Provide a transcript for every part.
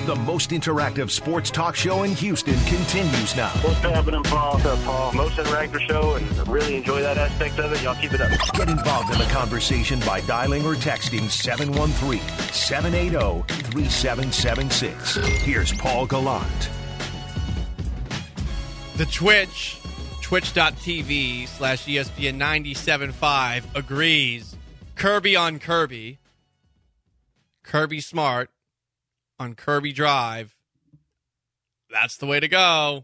The most interactive sports talk show in Houston continues now. What's happening, Paul? What's up, Paul? Most interactive show, and I really enjoy that aspect of it. Y'all keep it up. Get involved in the conversation by dialing or texting 713-780-3776. Here's Paul Gallant. The twitch.tv/ESPN 97.5 agrees. Kirby on Kirby. Kirby Smart on Kirby Drive. That's the way to go.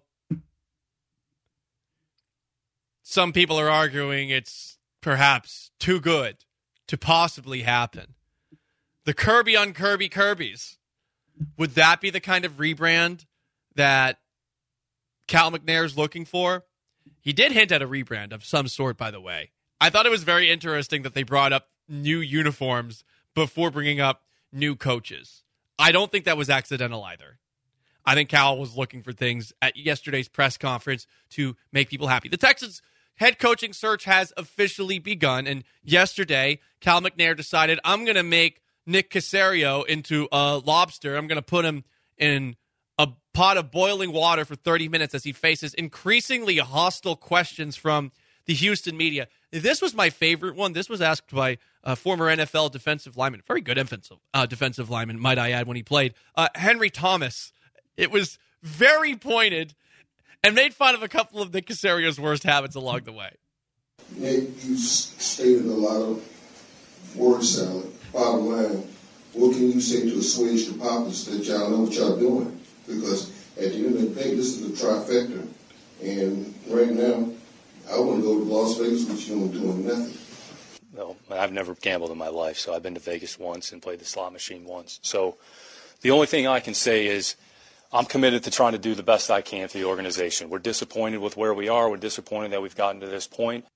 Some people are arguing it's perhaps too good to possibly happen. The Kirby on Kirby Kirby's. Would that be the kind of rebrand that Cal McNair's looking for? He did hint at a rebrand of some sort, by the way. I thought it was very interesting that they brought up new uniforms before bringing up new coaches. I don't think that was accidental either. I think Cal was looking for things at yesterday's press conference to make people happy. The Texans head coaching search has officially begun, and yesterday Cal McNair decided, I'm going to make Nick Caserio into a lobster. I'm going to put him in a pot of boiling water for 30 minutes as he faces increasingly hostile questions from the Houston media. This was my favorite one. This was asked by a former NFL defensive lineman, very good defensive lineman, might I add, when he played, Henry Thomas. It was very pointed and made fun of a couple of Nick Caserio's worst habits along the way. Nick, you stated a lot of word salad. Bottom line, what can you say to assuage the populace that y'all know what y'all doing? Because at the end of the day, this is a trifecta. And right now, I want to go to Las Vegas with you and doing nothing. No, I've never gambled in my life, so I've been to Vegas once and played the slot machine once. So the only thing I can say is I'm committed to trying to do the best I can for the organization. We're disappointed with where we are. We're disappointed that we've gotten to this point.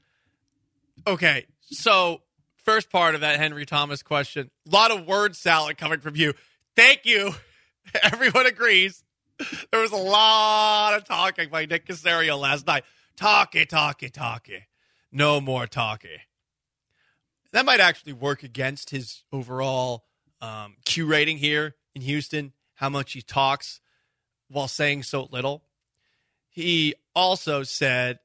Okay, so first part of that Henry Thomas question, a lot of word salad coming from you. Thank you. Everyone agrees. There was a lot of talking by Nick Caserio last night. Talkie. No more talkie. That might actually work against his overall Q rating here in Houston, how much he talks while saying so little. He also said,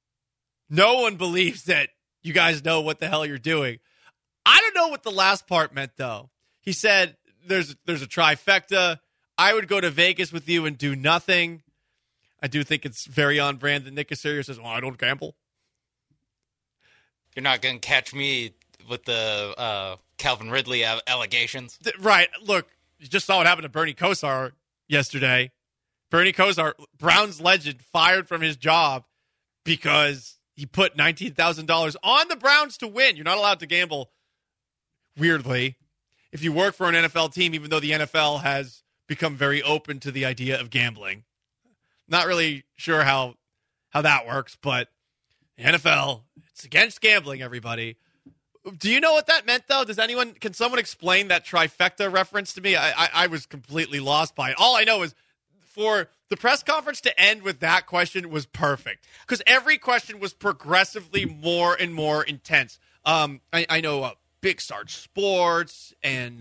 no one believes that you guys know what the hell you're doing. I don't know what the last part meant, though. He said, there's a trifecta. I would go to Vegas with you and do nothing. I do think it's very on brand that Nick Caserio says, I don't gamble. You're not going to catch me with the Calvin Ridley allegations. Right. Look, you just saw what happened to Bernie Kosar yesterday. Bernie Kosar, Browns legend, fired from his job because he put $19,000 on the Browns to win. You're not allowed to gamble, weirdly, if you work for an NFL team, even though the NFL has become very open to the idea of gambling. Not really sure how that works, but the NFL, it's against gambling, everybody. Do you know what that meant, though? Can someone explain that trifecta reference to me? I was completely lost by it. All I know is for the press conference to end with that question was perfect because every question was progressively more and more intense. I know Big Sarge Sports and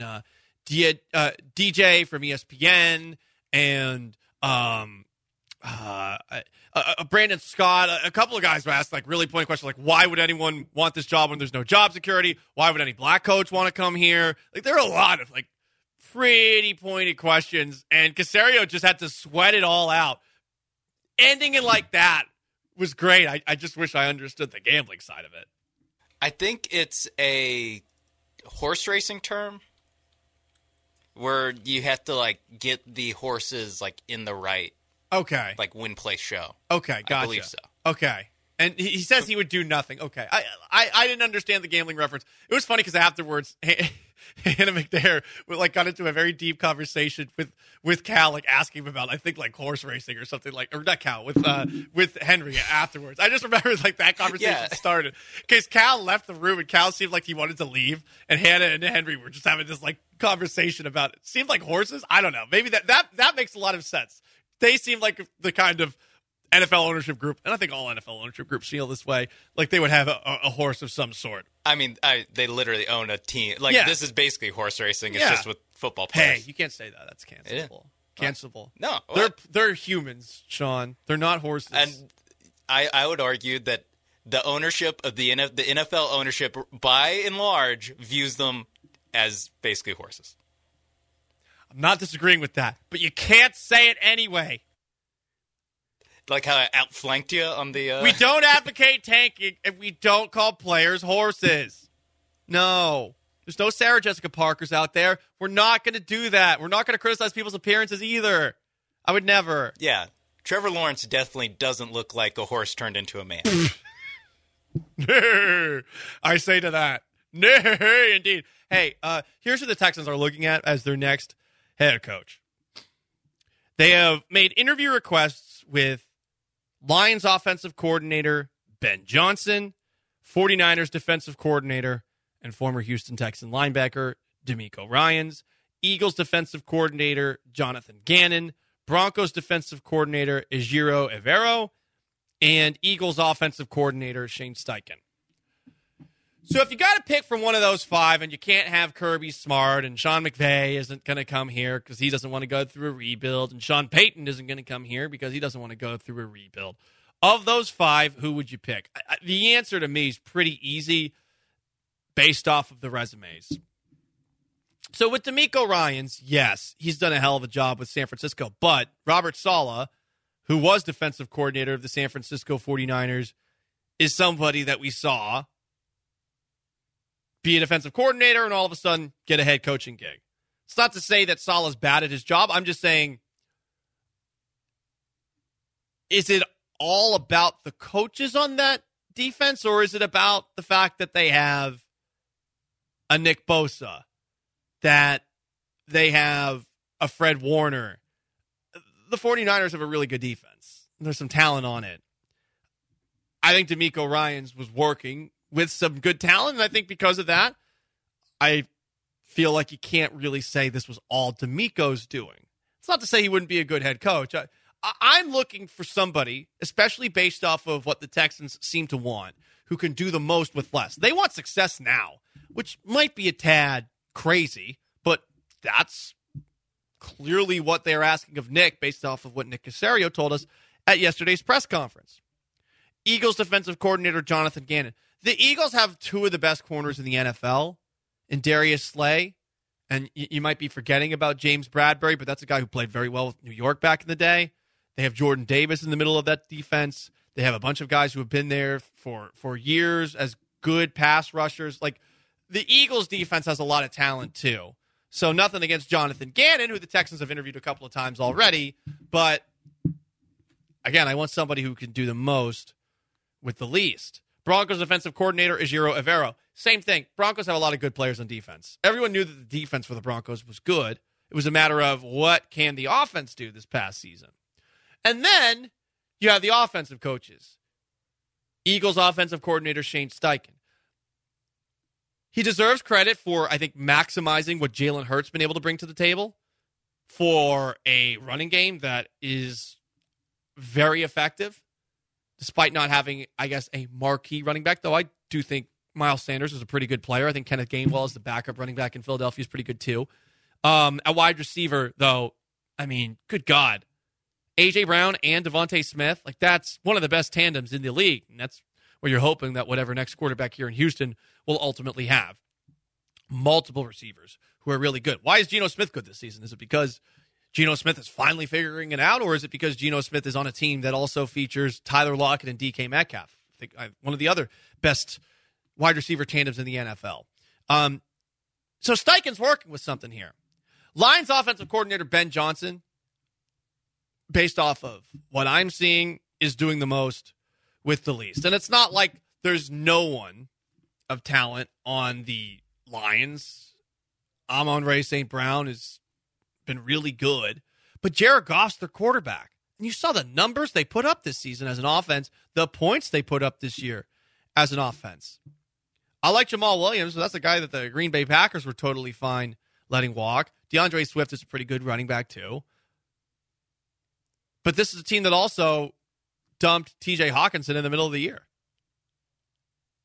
DJ from ESPN and Brandon Scott, a couple of guys were asked really pointed questions like, why would anyone want this job when there's no job security? Why would any black coach want to come here? There are a lot of pretty pointed questions, and Caserio just had to sweat it all out. Ending it like that was great. I just wish I understood the gambling side of it. I think it's a horse racing term where you have to get the horses in the right win place show. Okay, gotcha. I believe so. Okay. And he says he would do nothing. Okay. I didn't understand the gambling reference. It was funny because afterwards Hannah McNair got into a very deep conversation with Cal, asking him about, I think, horse racing or something or not Cal, with Henry afterwards. I just remember that conversation started because Cal left the room and Cal seemed like he wanted to leave, and Hannah and Henry were just having this conversation about it. Seemed like horses. I don't know. Maybe that makes a lot of sense. They seem like the kind of NFL ownership group, and I think all NFL ownership groups feel this way, they would have a horse of some sort. I mean, they literally own a team. This is basically horse racing. It's just with football players. Hey, you can't say that. That's cancelable. Cancelable. No. They're humans, Sean. They're not horses. And I would argue that the ownership of the NFL ownership, by and large, views them as basically horses. I'm not disagreeing with that, but you can't say it anyway. Like how I outflanked you on the... We don't advocate tanking if we don't call players horses. No. There's no Sarah Jessica Parkers out there. We're not going to do that. We're not going to criticize people's appearances either. I would never. Yeah. Trevor Lawrence definitely doesn't look like a horse turned into a man. I say to that. No, indeed. Hey, here's who the Texans are looking at as their next head coach. They have made interview requests with Lions offensive coordinator Ben Johnson, 49ers defensive coordinator, and former Houston Texan linebacker DeMeco Ryans, Eagles defensive coordinator Jonathan Gannon, Broncos defensive coordinator Ejiro Evero, and Eagles offensive coordinator Shane Steichen. So if you got to pick from one of those five, and you can't have Kirby Smart, and Sean McVay isn't going to come here because he doesn't want to go through a rebuild, and Sean Payton isn't going to come here because he doesn't want to go through a rebuild. Of those five, who would you pick? The answer to me is pretty easy based off of the resumes. So with DeMeco Ryans, yes, he's done a hell of a job with San Francisco, but Robert Saleh, who was defensive coordinator of the San Francisco 49ers, is somebody that we saw be a defensive coordinator and all of a sudden get a head coaching gig. It's not to say that Saleh's bad at his job. I'm just saying, is it all about the coaches on that defense, or is it about the fact that they have a Nick Bosa, that they have a Fred Warner? The 49ers have a really good defense. There's some talent on it. I think DeMeco Ryans was working with some good talent, and I think because of that, I feel like you can't really say this was all DeMeco's doing. It's not to say he wouldn't be a good head coach. I'm looking for somebody, especially based off of what the Texans seem to want, who can do the most with less. They want success now, which might be a tad crazy, but that's clearly what they're asking of Nick based off of what Nick Caserio told us at yesterday's press conference. Eagles defensive coordinator Jonathan Gannon. The Eagles have two of the best corners in the NFL in Darius Slay, and you might be forgetting about James Bradbury, but that's a guy who played very well with New York back in the day. They have Jordan Davis in the middle of that defense. They have a bunch of guys who have been there for years as good pass rushers. Like, the Eagles defense has a lot of talent too. So nothing against Jonathan Gannon, who the Texans have interviewed a couple of times already, but again, I want somebody who can do the most with the least. Broncos defensive coordinator Ejiro Evero. Same thing. Broncos have a lot of good players on defense. Everyone knew that the defense for the Broncos was good. It was a matter of what can the offense do this past season. And then you have the offensive coaches. Eagles offensive coordinator Shane Steichen. He deserves credit for, I think, maximizing what Jalen Hurts been able to bring to the table for a running game that is very effective, despite not having, I guess, a marquee running back, though I do think Miles Sanders is a pretty good player. I think Kenneth Gainwell is the backup running back in Philadelphia is pretty good, too. A wide receiver, though, I mean, good God. A.J. Brown and Devontae Smith, like, that's one of the best tandems in the league, and that's where you're hoping that whatever next quarterback here in Houston will ultimately have. Multiple receivers who are really good. Why is Geno Smith good this season? Is it because Geno Smith is finally figuring it out, or is it because Geno Smith is on a team that also features Tyler Lockett and DK Metcalf? I think one of the other best wide receiver tandems in the NFL. So Steichen's working with something here. Lions offensive coordinator Ben Johnson, based off of what I'm seeing, is doing the most with the least. And it's not like there's no one of talent on the Lions. Amon-Ra St. Brown has been really good. But Jared Goff's their quarterback. And you saw the numbers they put up this season as an offense, the points they put up this year as an offense. I like Jamal Williams, but that's a guy that the Green Bay Packers were totally fine letting walk. DeAndre Swift is a pretty good running back, too. But this is a team that also dumped TJ Hawkinson in the middle of the year.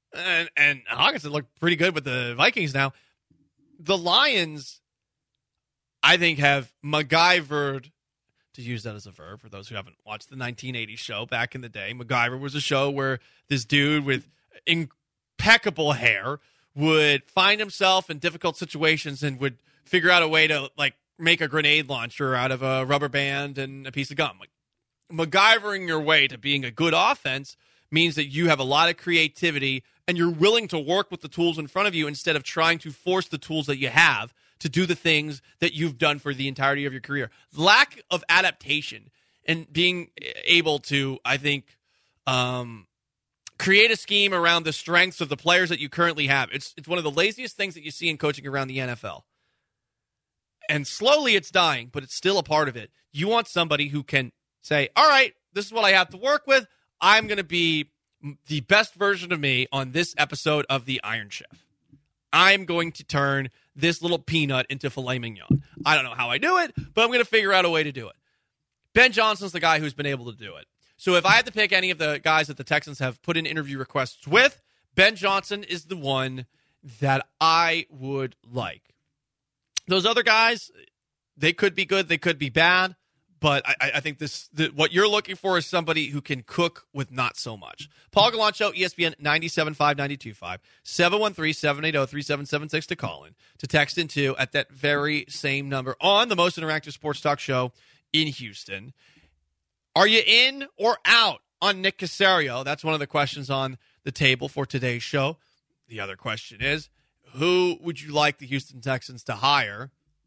And Hawkinson looked pretty good with the Vikings now. The Lions, I think, have MacGyvered, to use that as a verb for those who haven't watched the 1980s show back in the day. MacGyver was a show where this dude with impeccable hair would find himself in difficult situations and would figure out a way to, like, make a grenade launcher out of a rubber band and a piece of gum. Like, MacGyvering your way to being a good offense means that you have a lot of creativity and you're willing to work with the tools in front of you instead of trying to force the tools that you have to do the things that you've done for the entirety of your career. Lack of adaptation and being able to, I think, create a scheme around the strengths of the players that you currently have. It's one of the laziest things that you see in coaching around the NFL. And slowly it's dying, but it's still a part of it. You want somebody who can say, all right, this is what I have to work with. I'm going to be the best version of me on this episode of The Iron Chef. I'm going to turn this little peanut into filet mignon. I don't know how I do it, but I'm going to figure out a way to do it. Ben Johnson's the guy who's been able to do it. So if I had to pick any of the guys that the Texans have put in interview requests with, Ben Johnson is the one that I would like. Those other guys, they could be good, they could be bad, but I think what you're looking for is somebody who can cook with not so much. Paul Gallant Show, ESPN 97.5, 92.5, 713-780-3776 to call in, to text in to at that very same number on the most interactive sports talk show in Houston. Are you in or out on Nick Caserio? That's one of the questions on the table for today's show. The other question is, who would you like the Houston Texans to hire?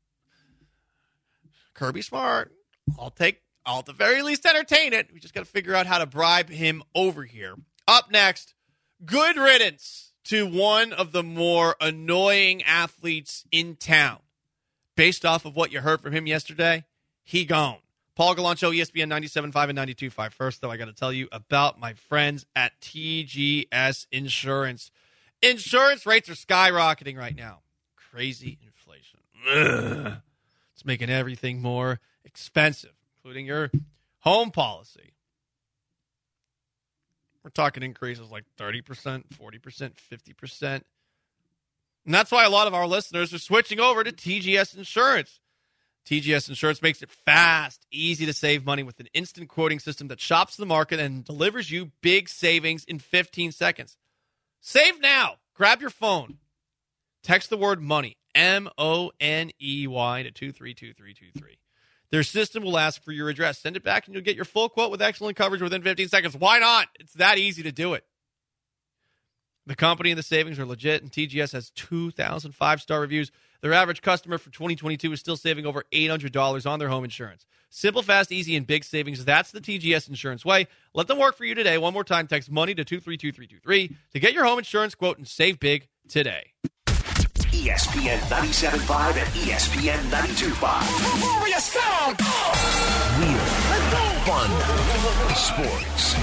Kirby Smart. I'll at the very least entertain it. We just got to figure out how to bribe him over here. Up next, good riddance to one of the more annoying athletes in town. Based off of what you heard from him yesterday, he gone. Paul Gallant Show, ESPN 97.5 and 92.5. First, though, I got to tell you about my friends at TGS Insurance. Insurance rates are skyrocketing right now. Crazy inflation. Ugh. It's making everything more expensive, including your home policy. We're talking increases like 30%, 40%, 50%. And that's why a lot of our listeners are switching over to TGS Insurance. TGS Insurance makes it fast, easy to save money with an instant quoting system that shops the market and delivers you big savings in 15 seconds. Save now. Grab your phone. Text the word money, MONEY, to 232323. Their system will ask for your address. Send it back and you'll get your full quote with excellent coverage within 15 seconds. Why not? It's that easy to do it. The company and the savings are legit, and TGS has 2,000 five-star reviews. Their average customer for 2022 is still saving over $800 on their home insurance. Simple, fast, easy, and big savings. That's the TGS Insurance way. Let them work for you today. One more time, text money to 232323 to get your home insurance quote and save big today. ESPN 97.5 and ESPN 92.5. Warrior sound! Real, fun, sports.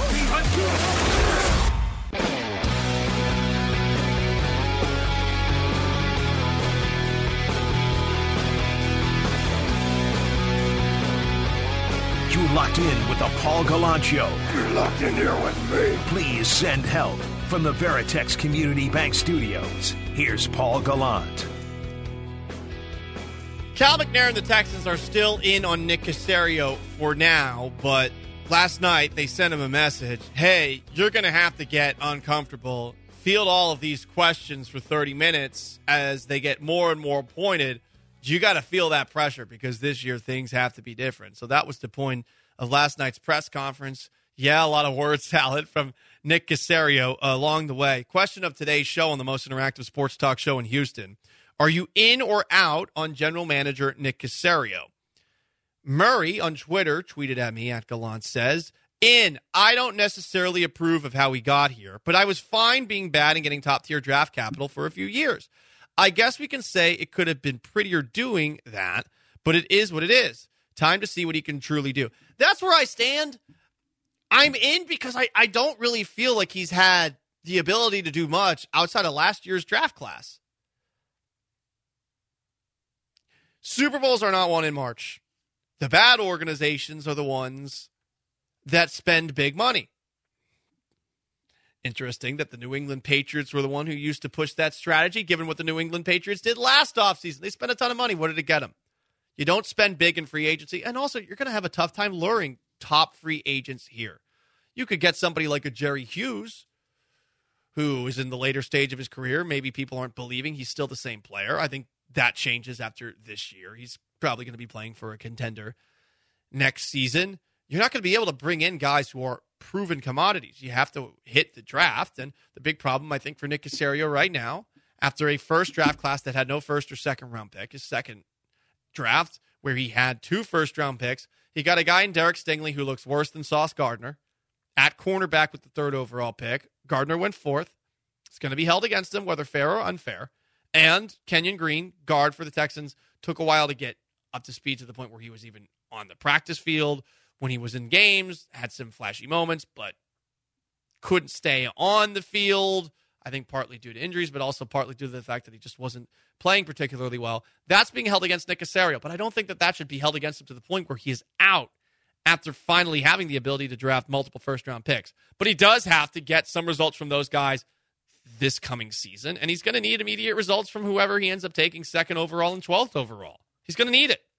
You're locked in with the Paul Gallant Show. You're locked in here with me. Please send help from the Veritex Community Bank Studios. Here's Paul Gallant. Cal McNair and the Texans are still in on Nick Caserio for now, but last night they sent him a message. Hey, you're going to have to get uncomfortable, field all of these questions for 30 minutes as they get more and more pointed. You got to feel that pressure because this year things have to be different. So that was the point of last night's press conference. Yeah, a lot of word salad from Nick Caserio along the way. Question of today's show on the most interactive sports talk show in Houston. Are you in or out on general manager Nick Caserio? Murray on Twitter tweeted at me at Gallant says, in. I don't necessarily approve of how he got here, but I was fine being bad and getting top-tier draft capital for a few years. I guess we can say it could have been prettier doing that, but it is what it is. Time to see what he can truly do. That's where I stand. I'm in because I don't really feel like he's had the ability to do much outside of last year's draft class. Super Bowls are not won in March. The bad organizations are the ones that spend big money. Interesting that the New England Patriots were the one who used to push that strategy, given what the New England Patriots did last offseason. They spent a ton of money. What did it get them? You don't spend big in free agency, and also you're going to have a tough time luring top free agents here. You could get somebody like a Jerry Hughes, who is in the later stage of his career. Maybe people aren't believing he's still the same player. I think that changes after this year. He's probably going to be playing for a contender next season. You're not going to be able to bring in guys who are proven commodities. You have to hit the draft, and the big problem, I think, for Nick Caserio right now, after a first draft class that had no first or second round pick, his second draft where he had 2 first-round picks, he got a guy in Derek Stingley who looks worse than Sauce Gardner at cornerback with the 3rd overall pick. Gardner went 4th. It's going to be held against him, whether fair or unfair. And Kenyon Green, guard for the Texans, took a while to get up to speed to the point where he was even on the practice field. When he was in games, had some flashy moments, but couldn't stay on the field. I think partly due to injuries, but also partly due to the fact that he just wasn't playing particularly well. That's being held against Nick Caserio, but I don't think that should be held against him to the point where he is out after finally having the ability to draft multiple first-round picks. But he does have to get some results from those guys this coming season, and he's going to need immediate results from whoever he ends up taking 2nd overall and 12th overall. He's going to need it.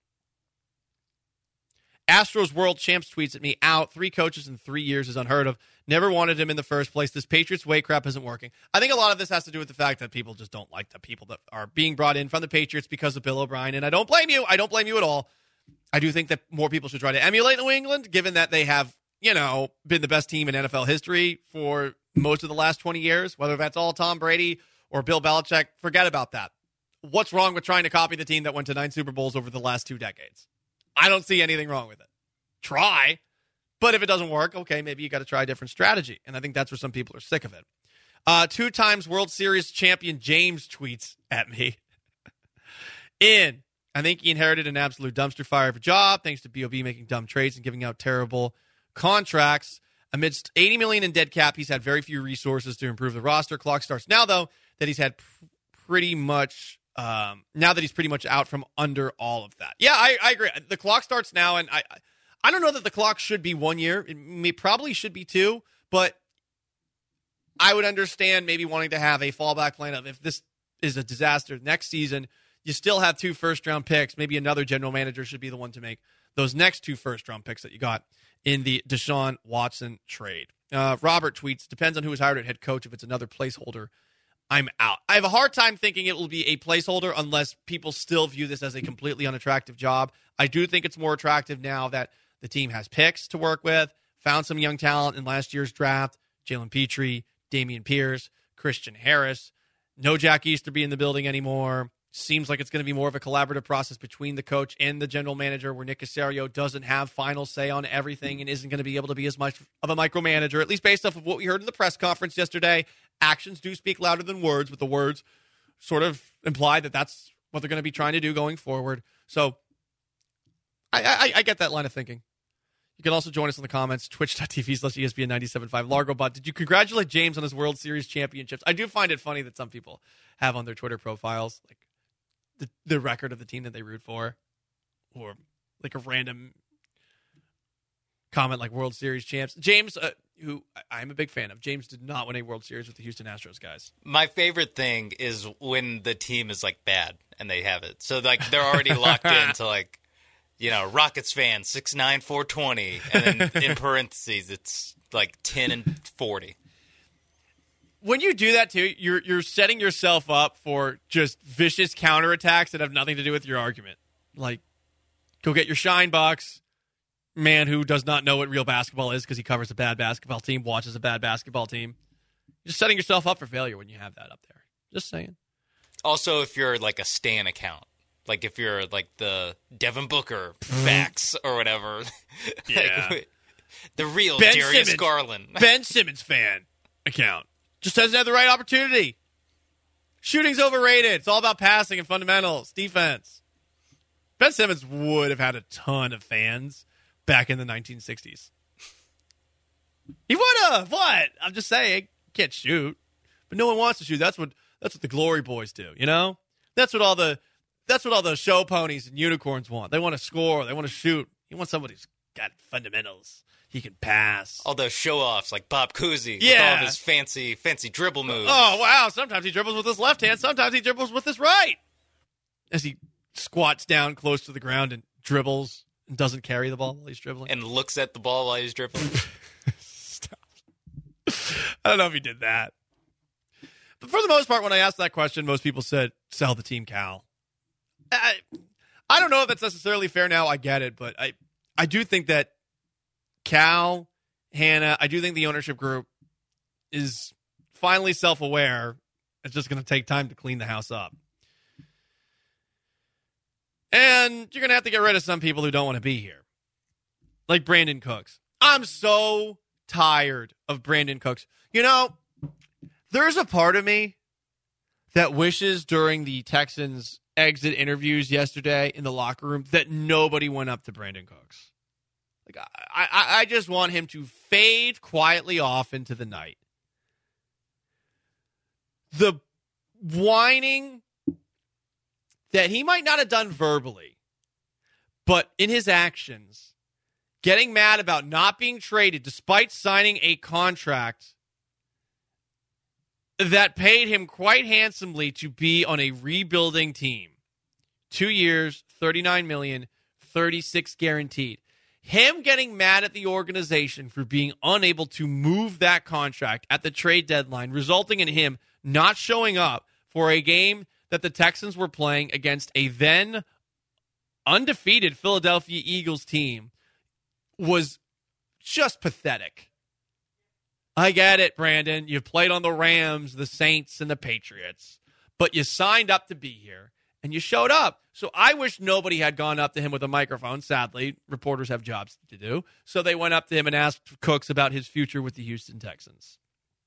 Astros World Champs tweets at me, out 3 coaches in 3 years is unheard of. Never wanted him in the first place. This Patriots way crap isn't working. I think a lot of this has to do with the fact that people just don't like the people that are being brought in from the Patriots because of Bill O'Brien, and I don't blame you. I don't blame you at all. I do think that more people should try to emulate New England, given that they have, been the best team in NFL history for most of the last 20 years, whether that's all Tom Brady or Bill Belichick. Forget about that. What's wrong with trying to copy the team that went to 9 Super Bowls over the last 2 decades? I don't see anything wrong with it. Try. But if it doesn't work, okay, maybe you got to try a different strategy. And I think that's where some people are sick of it. 2 times World Series champion James tweets at me. I think he inherited an absolute dumpster fire of a job, thanks to B.O.B. making dumb trades and giving out terrible contracts. Amidst $80 million in dead cap, he's had very few resources to improve the roster. Clock starts now, though, that he's had pretty much now that he's pretty much out from under all of that. Yeah, I agree. The clock starts now, and I don't know that the clock should be 1 year. It probably should be 2, but I would understand maybe wanting to have a fallback plan of if this is a disaster next season, you still have 2 first-round picks. Maybe another general manager should be the one to make those next 2 first-round picks that you got in the Deshaun Watson trade. Robert tweets, depends on who is hired at head coach. If it's another placeholder, I'm out. I have a hard time thinking it will be a placeholder unless people still view this as a completely unattractive job. I do think it's more attractive now that the team has picks to work with, found some young talent in last year's draft, Jalen Petrie, Damian Pierce, Christian Harris. No Jack Easterby in the building anymore. Seems like it's going to be more of a collaborative process between the coach and the general manager where Nick Caserio doesn't have final say on everything and isn't going to be able to be as much of a micromanager, at least based off of what we heard in the press conference yesterday. Actions do speak louder than words, but the words sort of imply that that's what they're going to be trying to do going forward. So I get that line of thinking. You can also join us in the comments, twitch.tv/ESPN975 LargoBot. Did you congratulate James on his World Series championships? I do find it funny that some people have on their Twitter profiles like the record of the team that they root for, or like a random comment like World Series champs. James, who I'm a big fan of, James did not win a World Series with the Houston Astros, guys. My favorite thing is when the team is like bad and they have it. So like they're already locked into like, Rockets fan 6'9", 420, and then in parentheses it's like 10 and 40. When you do that too, you're setting yourself up for just vicious counterattacks that have nothing to do with your argument. Like, go get your shine box. Man who does not know what real basketball is because he covers a bad basketball team, watches a bad basketball team. You're just setting yourself up for failure when you have that up there. Just saying. Also, if you're like a Stan account. Like if you're like the Devin Booker facts or whatever. Yeah. Like, the real Darius Garland. Ben Simmons fan account. Just doesn't have the right opportunity. Shooting's overrated. It's all about passing and fundamentals, defense. Ben Simmons would have had a ton of fans back in the 1960s. He would have. What? I'm just saying. Can't shoot. But no one wants to shoot. That's what the glory boys do, That's what all the show ponies and unicorns want. They want to score. They want to shoot. You want somebody who's got fundamentals. He can pass. All those show-offs like Bob Cousy with all of his fancy dribble moves. Oh, wow. Sometimes he dribbles with his left hand. Sometimes he dribbles with his right. As he squats down close to the ground and dribbles and doesn't carry the ball while he's dribbling. And looks at the ball while he's dribbling. Stop. I don't know if he did that. But for the most part, when I asked that question, most people said, sell the team, Cal. I don't know if that's necessarily fair now. I get it. But I do think that Cal, Hannah, I do think the ownership group is finally self-aware. It's just going to take time to clean the house up. And you're going to have to get rid of some people who don't want to be here. Like Brandin Cooks. I'm so tired of Brandin Cooks. You know, there's a part of me that wishes during the Texans exit interviews yesterday in the locker room that nobody went up to Brandin Cooks. Like I just want him to fade quietly off into the night. The whining that he might not have done verbally, but in his actions, getting mad about not being traded despite signing a contract that paid him quite handsomely to be on a rebuilding team. 2 years, $39 million, $36 guaranteed. Him getting mad at the organization for being unable to move that contract at the trade deadline, resulting in him not showing up for a game that the Texans were playing against a then undefeated Philadelphia Eagles team, was just pathetic. I get it, Brandon. You've played on the Rams, the Saints, and the Patriots, but you signed up to be here, and you showed up. So I wish nobody had gone up to him with a microphone. Sadly, reporters have jobs to do. So they went up to him and asked Cooks about his future with the Houston Texans.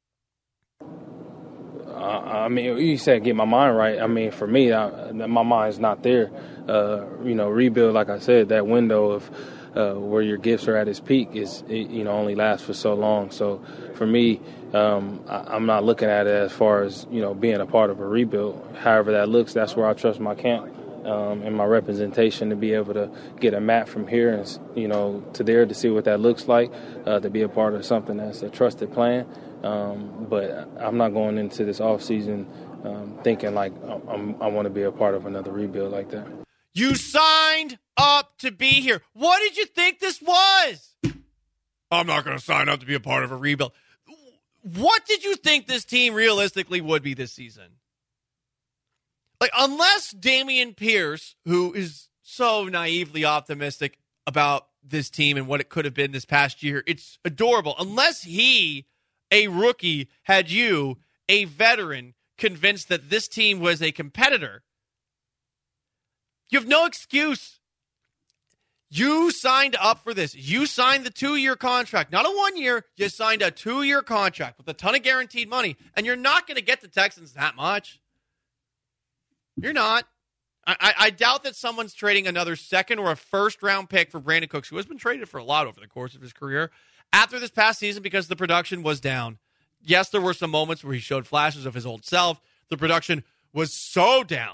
I mean, you said get my mind right. I mean, for me, my mind's not there. Rebuild, like I said, that window of where your gifts are at its peak is, only lasts for so long. So for me, I'm not looking at it as far as, being a part of a rebuild. However that looks, that's where I trust my camp and my representation to be able to get a map from here and, to there to see what that looks like, to be a part of something that's a trusted plan. But I'm not going into this offseason thinking like I want to be a part of another rebuild like that. You signed up to be here. What did you think this was? I'm not going to sign up to be a part of a rebuild. What did you think this team realistically would be this season? Like, unless Dameon Pierce, who is so naively optimistic about this team and what it could have been this past year, it's adorable. Unless he, a rookie, had you, a veteran, convinced that this team was a competitor, you have no excuse. You signed up for this. You signed the 2-year contract, not a 1-year. You signed a 2-year contract with a ton of guaranteed money, and you're not going to get the Texans that much. You're not. I doubt that someone's trading another second or a first-round pick for Brandin Cooks, who has been traded for a lot over the course of his career, after this past season because the production was down. Yes, there were some moments where he showed flashes of his old self. The production was so down.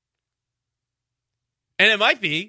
And it might be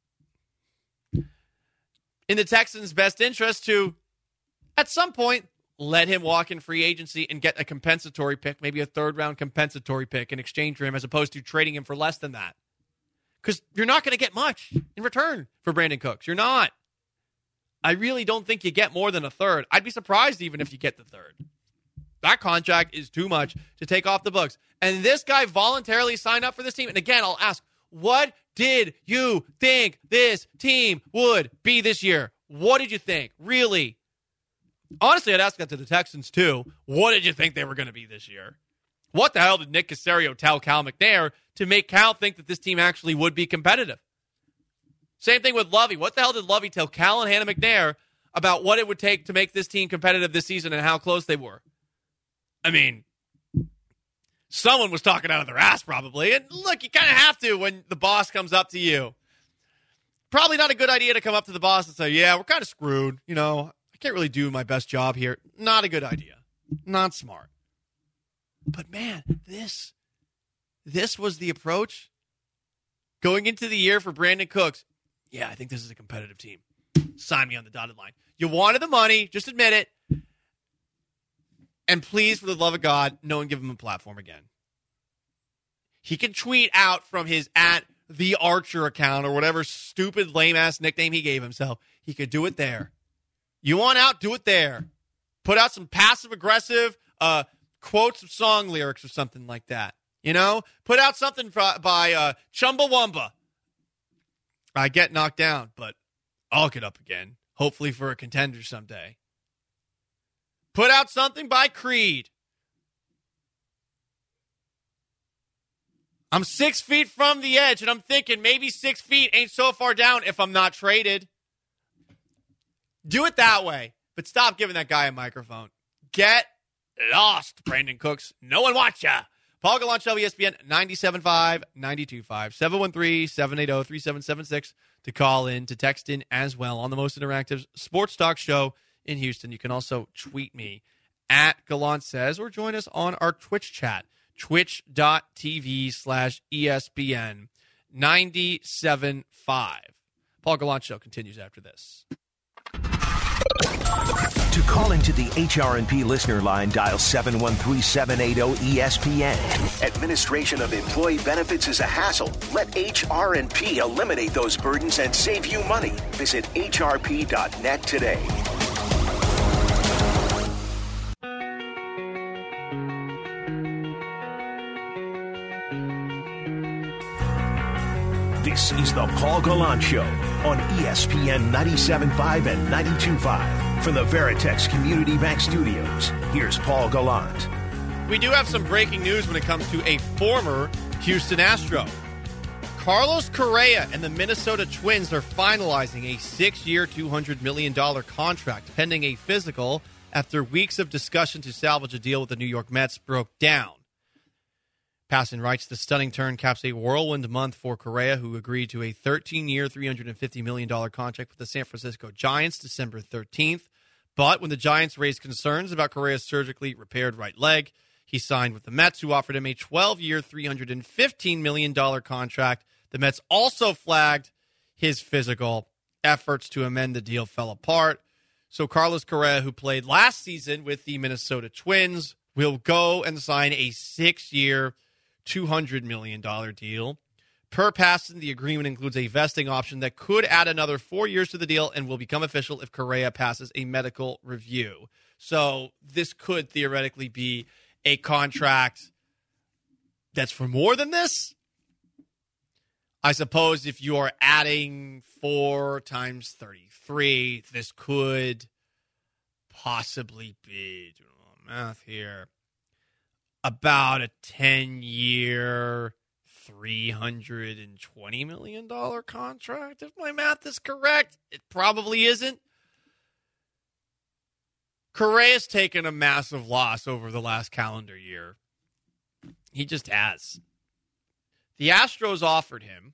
in the Texans' best interest to, at some point, let him walk in free agency and get a compensatory pick, maybe a third-round compensatory pick in exchange for him, as opposed to trading him for less than that. Because you're not going to get much in return for Brandin Cooks. You're not. I really don't think you get more than a third. I'd be surprised even if you get the third. That contract is too much to take off the books. And this guy voluntarily signed up for this team. And again, I'll ask, what did you think this team would be this year? What did you think? Really? Honestly, I'd ask that to the Texans, too. What did you think they were going to be this year? What the hell did Nick Caserio tell Cal McNair to make Cal think that this team actually would be competitive? Same thing with Lovey. What the hell did Lovey tell Cal and Hannah McNair about what it would take to make this team competitive this season and how close they were? I mean, someone was talking out of their ass probably. And look, you kind of have to when the boss comes up to you. Probably not a good idea to come up to the boss and say, yeah, we're kind of screwed. I can't really do my best job here. Not a good idea. Not smart. But man, this was the approach going into the year for Brandin Cooks. Yeah, I think this is a competitive team. Sign me on the dotted line. You wanted the money. Just admit it. And please, for the love of God, no one give him a platform again. He can tweet out from his the Archer account or whatever stupid, lame-ass nickname he gave himself. He could do it there. You want out? Do it there. Put out some passive-aggressive quotes of song lyrics or something like that. Put out something by Chumbawamba. I get knocked down, but I'll get up again, hopefully for a contender someday. Put out something by Creed. I'm 6 feet from the edge, and I'm thinking maybe 6 feet ain't so far down if I'm not traded. Do it that way, but stop giving that guy a microphone. Get lost, Brandon Cooks. No one wants ya. Paul Gallant Show, ESPN 97.5, 92.5, 713-780-3776 to call in, to text in as well on the most interactive sports talk show in Houston. You can also tweet me at Gallant Says or join us on our Twitch chat, twitch.tv/ESPN 97.5. Paul Gallant Show continues after this. To call into the HRNP listener line, dial 713-780-ESPN. Administration of employee benefits is a hassle. Let HRNP eliminate those burdens and save you money. Visit hrp.net today. This is the Paul Gallant Show on ESPN 97.5 and 92.5. From the Veritex Community Bank Studios, here's Paul Gallant. We do have some breaking news when it comes to a former Houston Astro. Carlos Correa and the Minnesota Twins are finalizing a 6-year, $200 million contract pending a physical after weeks of discussion to salvage a deal with the New York Mets broke down. Passan writes, the stunning turn caps a whirlwind month for Correa, who agreed to a 13-year, $350 million contract with the San Francisco Giants December 13th. But when the Giants raised concerns about Correa's surgically repaired right leg, he signed with the Mets, who offered him a 12-year, $315 million contract. The Mets also flagged his physical. Efforts to amend the deal fell apart. So Carlos Correa, who played last season with the Minnesota Twins, will go and sign a 6-year, $200 million deal. Per Passan, the agreement includes a vesting option that could add another 4 years to the deal and will become official if Correa passes a medical review. So this could theoretically be a contract that's for more than this. I suppose if you are adding 4 times 33, this could possibly be, doing a little math here, about a 10-year, $320 million contract. If my math is correct, it probably isn't. Correa's taken a massive loss over the last calendar year. He just has. The Astros offered him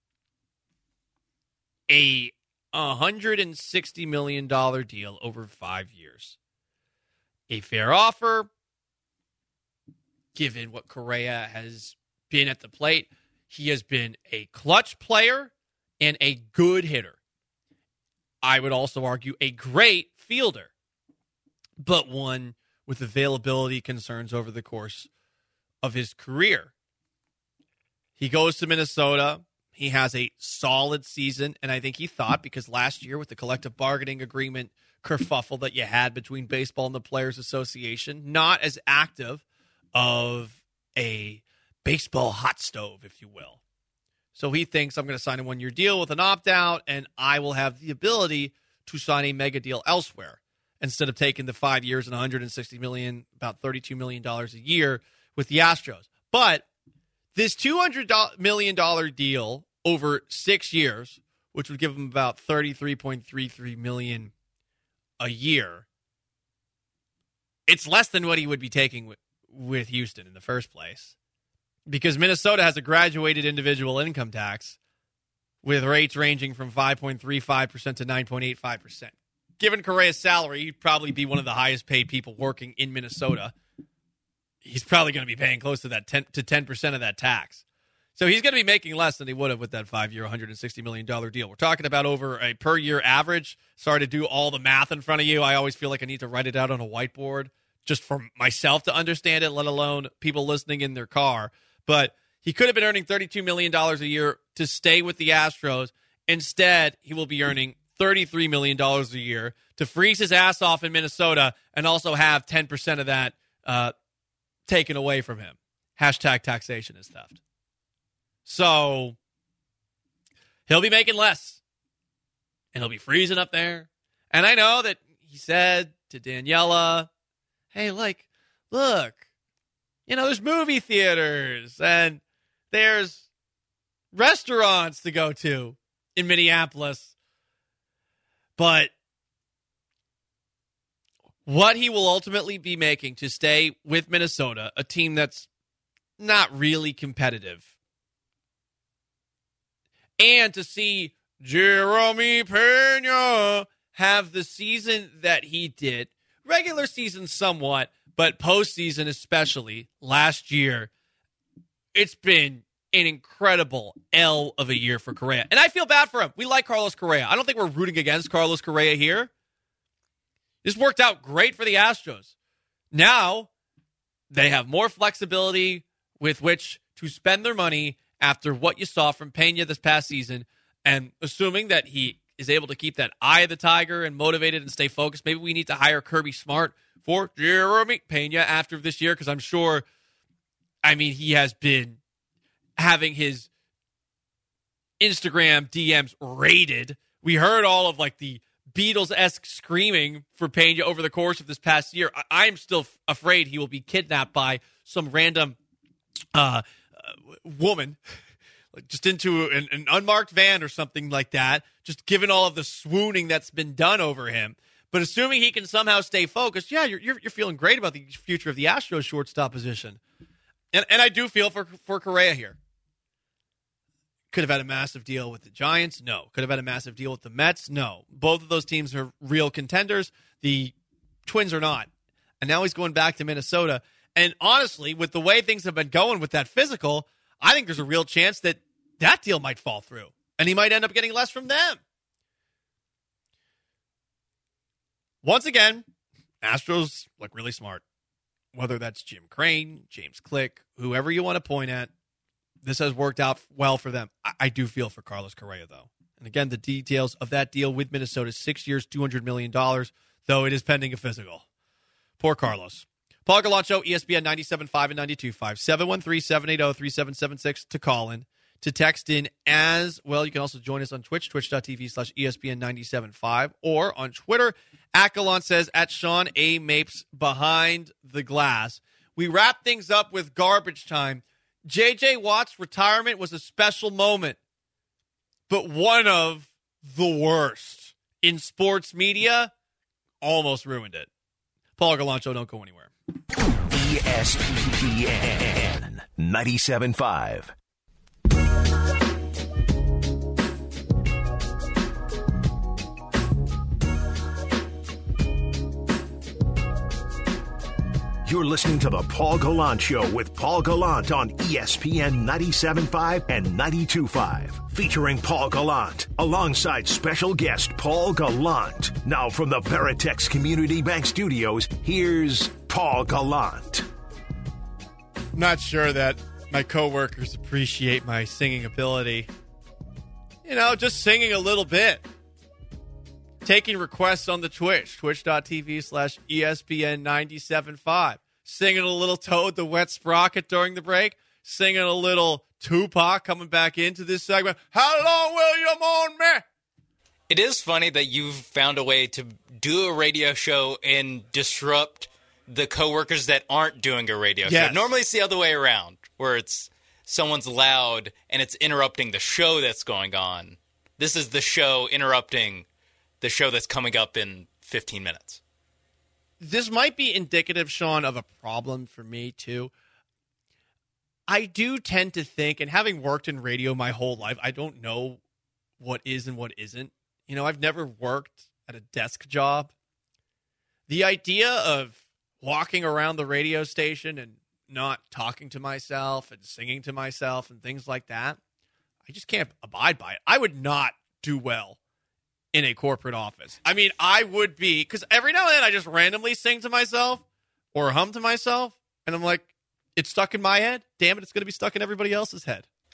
a $160 million deal over 5 years. A fair offer, given what Correa has been at the plate. He has been a clutch player and a good hitter. I would also argue a great fielder, but one with availability concerns over the course of his career. He goes to Minnesota. He has a solid season, and I think he thought, because last year with the collective bargaining agreement kerfuffle that you had between baseball and the Players Association, not as active of a baseball hot stove, if you will. So he thinks, I'm going to sign a 1-year deal with an opt-out, and I will have the ability to sign a mega deal elsewhere instead of taking the 5 years and $160 million, about $32 million a year with the Astros. But this $200 million deal over 6 years, which would give him about $33.33 million a year, it's less than what he would be taking with Houston in the first place, because Minnesota has a graduated individual income tax with rates ranging from 5.35% to 9.85%. Given Correa's salary, he'd probably be one of the highest paid people working in Minnesota. He's probably going to be paying close to that 10% of that tax. So he's going to be making less than he would have with that 5-year, $160 million deal. We're talking about over a per-year average. Sorry to do all the math in front of you. I always feel like I need to write it out on a whiteboard just for myself to understand it, let alone people listening in their car. But he could have been earning $32 million a year to stay with the Astros. Instead, he will be earning $33 million a year to freeze his ass off in Minnesota and also have 10% of that taken away from him. Hashtag taxation is theft. So he'll be making less, and he'll be freezing up there. And I know that he said to Daniela, hey, like, look, you know, there's movie theaters and there's restaurants to go to in Minneapolis. But what he will ultimately be making to stay with Minnesota, a team that's not really competitive, and to see Jeremy Pena have the season that he did, regular season somewhat, but postseason especially, last year, it's been an incredible L of a year for Correa. And I feel bad for him. We like Carlos Correa. I don't think we're rooting against Carlos Correa here. This worked out great for the Astros. Now, they have more flexibility with which to spend their money after what you saw from Pena this past season, and assuming that he is able to keep that eye of the tiger and motivated and stay focused, maybe we need to hire Kirby Smart for Jeremy Pena after this year, because I'm sure, I mean, he has been having his Instagram DMs raided. We heard all of like the Beatles-esque screaming for Pena over the course of this past year. I'm still afraid he will be kidnapped by some random woman, just into an unmarked van or something like that, just given all of the swooning that's been done over him. But assuming he can somehow stay focused, yeah, you're feeling great about the future of the Astros shortstop position. And I do feel for Correa here. Could have had a massive deal with the Giants? No. Could have had a massive deal with the Mets? No. Both of those teams are real contenders. The Twins are not. And now he's going back to Minnesota. And honestly, with the way things have been going with that physical, I think there's a real chance that that deal might fall through. And he might end up getting less from them. Once again, Astros look really smart. Whether that's Jim Crane, James Click, whoever you want to point at, this has worked out well for them. I do feel for Carlos Correa, though. And again, the details of that deal with Minnesota, 6 years, $200 million, though it is pending a physical. Poor Carlos. Paul Gallant Show, ESPN 97.5 and 92.5, 713-780-3776 to call in, to text in as well. You can also join us on Twitch, twitch.tv/ESPN 97.5, or on Twitter, @Gallant says, @Sean A. Mapes behind the glass. We wrap things up with garbage time. J.J. Watt's retirement was a special moment, but one of the worst in sports media. Almost ruined it. Paul Gallant Show, don't go anywhere. ESPN 97.5. You're listening to the Paul Gallant Show with Paul Gallant on ESPN 97.5 and 92.5. Featuring Paul Gallant alongside special guest Paul Gallant. Now from the Veritex Community Bank Studios, here's Paul Gallant. I'm not sure that my coworkers appreciate my singing ability. You know, just singing a little bit. Taking requests on the Twitch, twitch.tv/ESPN 97.5. Singing a little Toad the Wet Sprocket during the break. Singing a little Tupac coming back into this segment. How long will you mourn me? It is funny that you've found a way to do a radio show and disrupt the coworkers that aren't doing a radio show. Normally it's the other way around, where it's someone's loud and it's interrupting the show that's going on. This is the show interrupting the show that's coming up in 15 minutes. This might be indicative, Sean, of a problem for me, too. I do tend to think, and having worked in radio my whole life, I don't know what is and what isn't. You know, I've never worked at a desk job. The idea of walking around the radio station and not talking to myself and singing to myself and things like that, I just can't abide by it. I would not do well in a corporate office. I mean, I would be, because every now and then I just randomly sing to myself or hum to myself, and I'm like, it's stuck in my head. Damn it, it's going to be stuck in everybody else's head.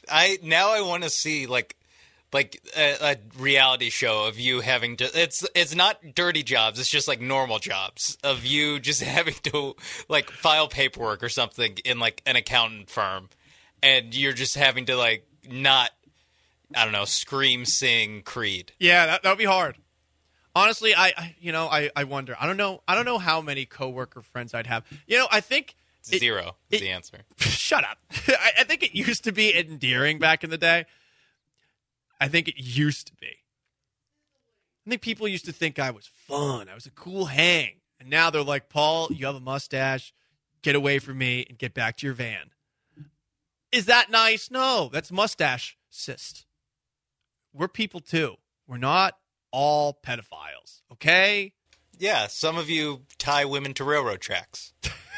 I want to see like a reality show of you having to. It's not dirty jobs. It's just like normal jobs of you just having to like file paperwork or something in like an accountant firm, and you're just having to like not, I don't know, scream, sing Creed. Yeah, that would be hard. Honestly, I wonder. I don't know how many coworker friends I'd have. I think zero is the answer. Shut up. I think it used to be endearing back in the day. I think it used to be. I think people used to think I was fun. I was a cool hang. And now they're like, Paul, you have a mustache. Get away from me and get back to your van. Is that nice? No, that's mustache cyst. We're people too. We're not all pedophiles, okay? Yeah, some of you tie women to railroad tracks.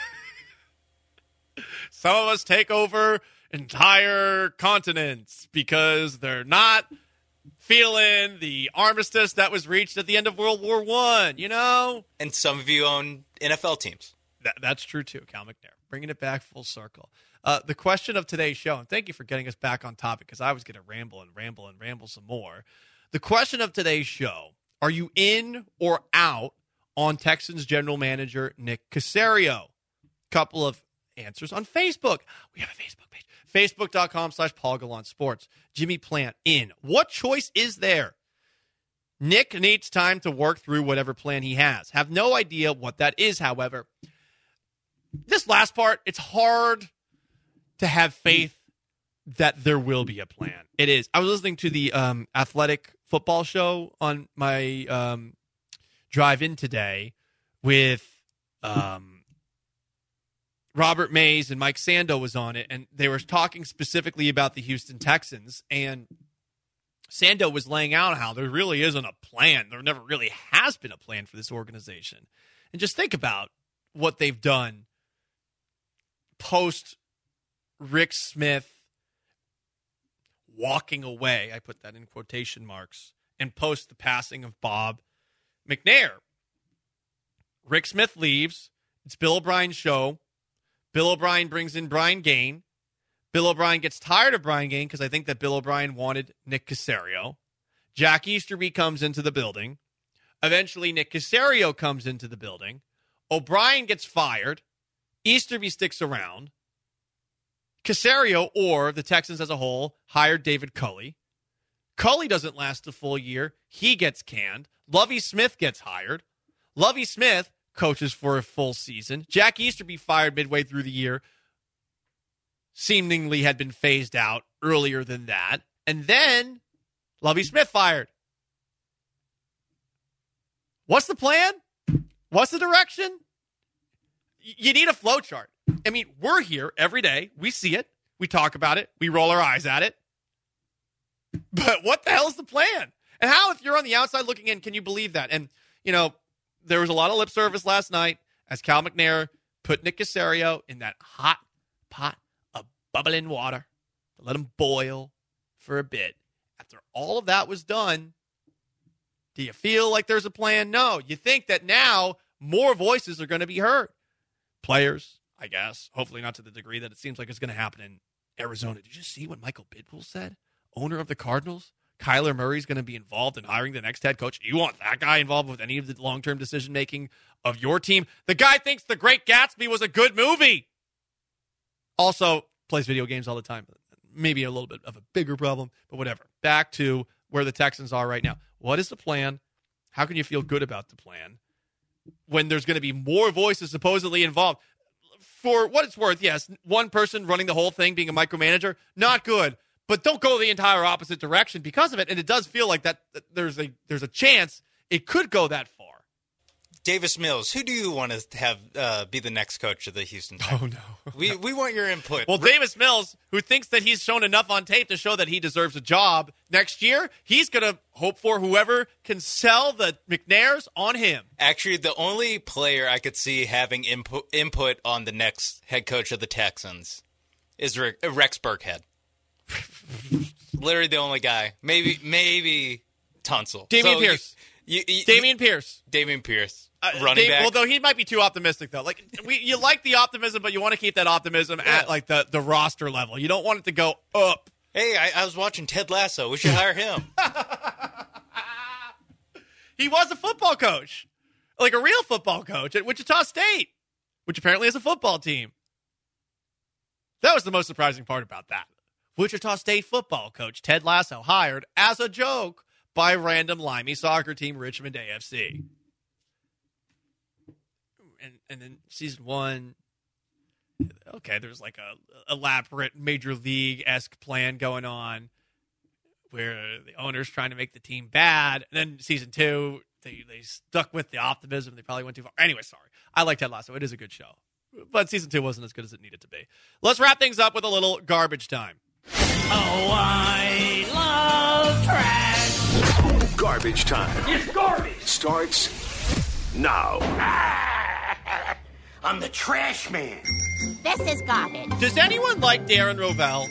Some of us take over entire continents because they're not feeling the armistice that was reached at the end of World War I, And some of you own NFL teams. That's true, too, Cal McNair. Bringing it back full circle. The question of today's show, and thank you for getting us back on topic because I was going to ramble some more. The question of today's show, are you in or out on Texans general manager Nick Caserio? Couple of answers on Facebook. We have a Facebook page. Facebook.com/Paul Gallant Sports. Jimmy Plant in. What choice is there? Nick needs time to work through whatever plan he has. Have no idea what that is, however. This last part, it's hard to have faith that there will be a plan. It is. I was listening to the Athletic football show on my drive in today with Robert Mays and Mike Sando was on it, and they were talking specifically about the Houston Texans, and Sando was laying out how there really isn't a plan. There never really has been a plan for this organization. And just think about what they've done post Rick Smith walking away, I put that in quotation marks, and post the passing of Bob McNair. Rick Smith leaves. It's Bill O'Brien's show. Bill O'Brien brings in Brian Gaine. Bill O'Brien gets tired of Brian Gaine because I think that Bill O'Brien wanted Nick Caserio. Jack Easterby comes into the building. Eventually, Nick Caserio comes into the building. O'Brien gets fired. Easterby sticks around. Caserio, or the Texans as a whole, hired David Culley. Culley doesn't last a full year. He gets canned. Lovie Smith gets hired. Lovie Smith coaches for a full season. Jack Easterby fired midway through the year. Seemingly had been phased out earlier than that. And then Lovie Smith fired. What's the plan? What's the direction? You need a flow chart. I mean, we're here every day. We see it. We talk about it. We roll our eyes at it. But what the hell is the plan? And how, if you're on the outside looking in, can you believe that? And, there was a lot of lip service last night as Cal McNair put Nick Caserio in that hot pot of bubbling water to let him boil for a bit. After all of that was done, do you feel like there's a plan? No. You think that now more voices are going to be heard. Players, I guess. Hopefully not to the degree that it seems like it's going to happen in Arizona. Did you see what Michael Bidwill said? Owner of the Cardinals? Kyler Murray's going to be involved in hiring the next head coach. You want that guy involved with any of the long-term decision-making of your team? The guy thinks The Great Gatsby was a good movie. Also, plays video games all the time. Maybe a little bit of a bigger problem, but whatever. Back to where the Texans are right now. What is the plan? How can you feel good about the plan when there's going to be more voices supposedly involved? For what it's worth, yes, one person running the whole thing, being a micromanager, not good. But don't go the entire opposite direction because of it. And it does feel like that there's a chance it could go that far. Davis Mills, who do you want to have be the next coach of the Houston Texans? Oh, no. We want your input. Well, Davis Mills, who thinks that he's shown enough on tape to show that he deserves a job next year, he's going to hope for whoever can sell the McNairs on him. Actually, the only player I could see having input on the next head coach of the Texans is Rex Burkhead. Literally the only guy. Maybe Tunsil. Damian Pierce. Damian Pierce. Running back. Although he might be too optimistic, though. Like you like the optimism, but you want to keep that optimism at like the roster level. You don't want it to go up Hey, I was watching Ted Lasso. We should hire him. He was a football coach, like a real football coach at Wichita State, which apparently has a football team. That was the most surprising part about that. Wichita State football coach Ted Lasso hired as a joke by random limey soccer team Richmond AFC. And then season 1, okay, there's like a elaborate Major League-esque plan going on where the owner's trying to make the team bad. And then season 2, they stuck with the optimism. They probably went too far. Anyway, sorry. I like Ted Lasso. It is a good show. But season 2 wasn't as good as it needed to be. Let's wrap things up with a little garbage time. Oh, I love trash. Garbage time. It's garbage. Starts now. I'm the trash man. This is garbage. Does anyone like Darren Rovell?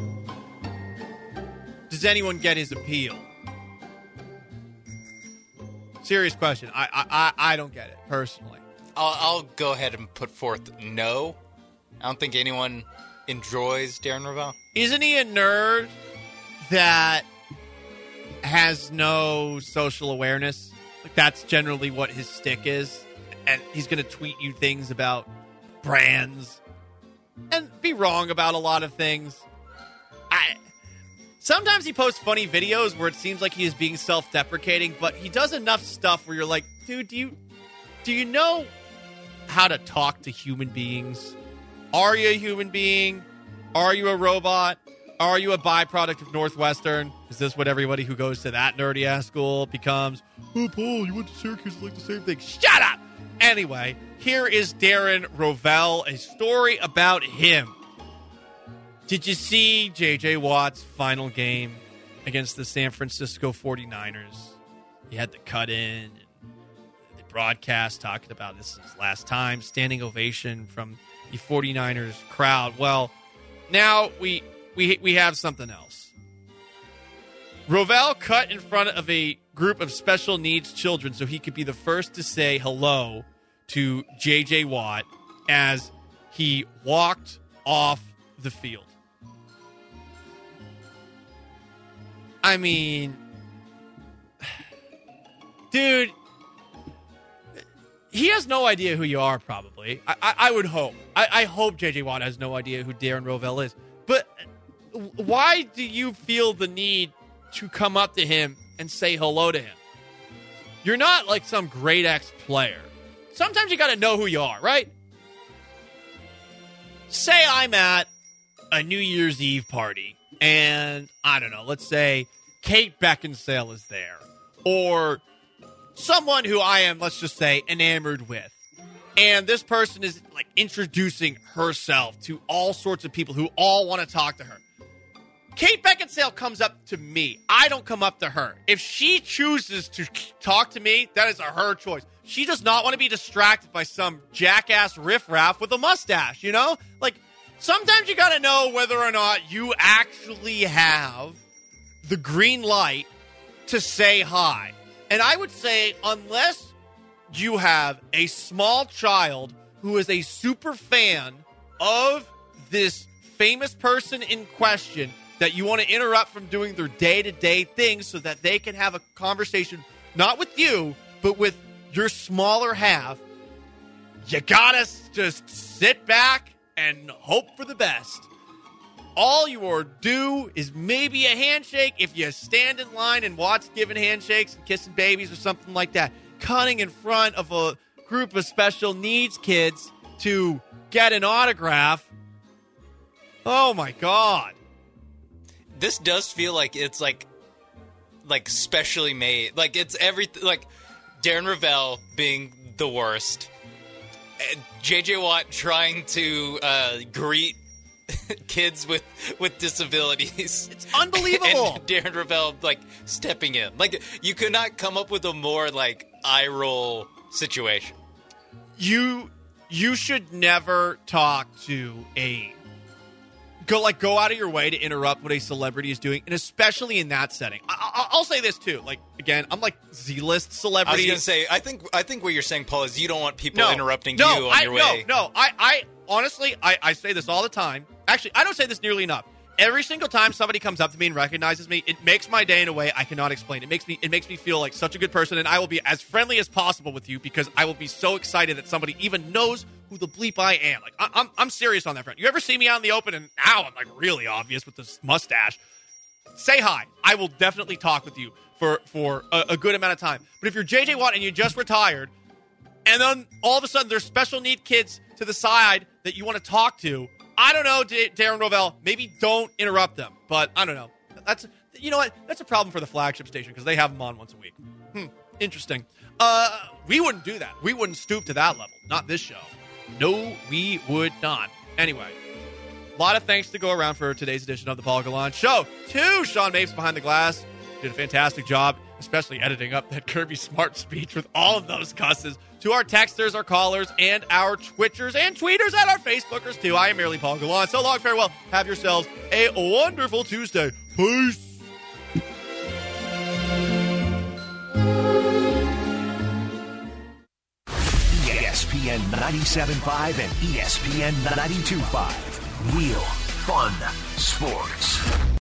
Does anyone get his appeal? Serious question. I don't get it, personally. I'll go ahead and put forth no. I don't think anyone enjoys Darren Rovell. Isn't he a nerd that has no social awareness? Like, that's generally what his stick is. And he's going to tweet you things about brands and be wrong about a lot of things. Sometimes he posts funny videos where it seems like he is being self-deprecating, but he does enough stuff where you're like, dude, do you know how to talk to human beings? Are you a human being? Are you a robot? Are you a byproduct of Northwestern? Is this what everybody who goes to that nerdy-ass school becomes? Oh, Paul, you went to Syracuse, like the same thing. Shut up! Anyway, here is Darren Rovell, a story about him. Did you see J.J. Watt's final game against the San Francisco 49ers? He had to cut in. The broadcast talking about this is his last time. Standing ovation from the 49ers crowd. Well, now we have something else. Rovell cut in front of a group of special needs children so he could be the first to say hello to J.J. Watt as he walked off the field. I mean, dude, he has no idea who you are, probably. I would hope. I hope J.J. Watt has no idea who Darren Rovell is. But why do you feel the need to come up to him and say hello to him? You're not like some great ex-player. Sometimes you got to know who you are, right? Say I'm at a New Year's Eve party, and I don't know, let's say Kate Beckinsale is there, or someone who I am, let's just say, enamored with. And this person is like introducing herself to all sorts of people who all want to talk to her. Kate Beckinsale comes up to me. I don't come up to her. If she chooses to talk to me, that is her choice. She does not want to be distracted by some jackass riffraff with a mustache, you know? Like, sometimes you got to know whether or not you actually have the green light to say hi. And I would say, unless you have a small child who is a super fan of this famous person in question that you want to interrupt from doing their day-to-day things so that they can have a conversation, not with you, but with your smaller half, you gotta just sit back and hope for the best. All you are due is maybe a handshake if you stand in line and watch giving handshakes and kissing babies or something like that. Cutting in front of a group of special needs kids to get an autograph. Oh, my God. This does feel like it's like specially made. Like it's everything. Like Darren Rovell being the worst. J.J. Watt trying to greet kids with disabilities. It's unbelievable. And Darren Rovell like stepping in. Like you could not come up with a more like eye roll situation. You should never talk to go out of your way to interrupt what a celebrity is doing, and especially in that setting. I'll say this too. Like again, I'm like Z-list celebrity. I was gonna say, I think what you're saying, Paul, is you don't want people interrupting you on your way. I honestly, I say this all the time. Actually, I don't say this nearly enough. Every single time somebody comes up to me and recognizes me, it makes my day in a way I cannot explain. It makes me feel like such a good person, and I will be as friendly as possible with you because I will be so excited that somebody even knows who the bleep I am. Like, I'm serious on that front. You ever see me out in the open and now I'm like really obvious with this mustache? Say hi. I will definitely talk with you for a good amount of time. But if you're J.J. Watt and you just retired, and then all of a sudden there's special need kids to the side that you want to talk to, I don't know, Darren Rovell, maybe don't interrupt them. But I don't know. You know what? That's a problem for the flagship station because they have them on once a week. Interesting. We wouldn't do that. We wouldn't stoop to that level. Not this show. No, we would not. Anyway, a lot of thanks to go around for today's edition of the Paul Gallant Show. To Sean Mapes behind the glass. Did a fantastic job, especially editing up that Kirby Smart speech with all of those cusses. To our texters, our callers, and our Twitchers and tweeters and our Facebookers, too. I am merely Paul Gallant. So long, farewell. Have yourselves a wonderful Tuesday. Peace. ESPN 97.5 and ESPN 92.5. Real fun sports.